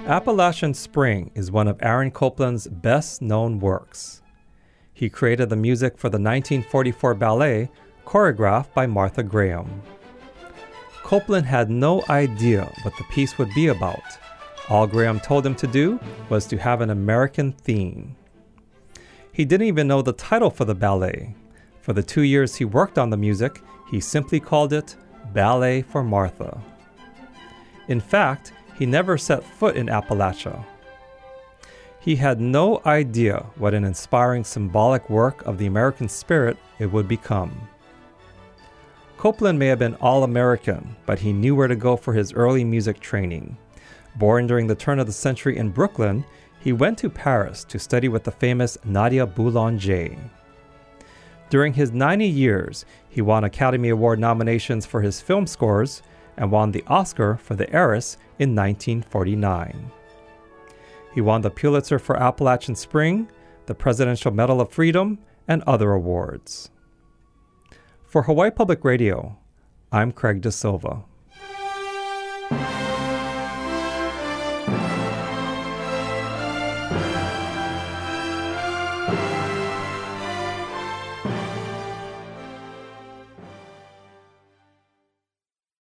Appalachian Spring is one of Aaron Copland's best-known works. He created the music for the 1944 ballet, choreographed by Martha Graham. Copland had no idea what the piece would be about. All Graham told him to do was to have an American theme. He didn't even know the title for the ballet. For the 2 years he worked on the music, he simply called it Ballet for Martha. In fact, he never set foot in Appalachia. He had no idea what an inspiring symbolic work of the American spirit it would become. Copland may have been all-American, but he knew where to go for his early music training. Born during the turn of the century in Brooklyn, he went to Paris to study with the famous Nadia Boulanger. During his 90 years, he won Academy Award nominations for his film scores and won the Oscar for The Heiress in 1949. He won the Pulitzer for Appalachian Spring, the Presidential Medal of Freedom, and other awards. For Hawaii Public Radio, I'm Craig De Silva.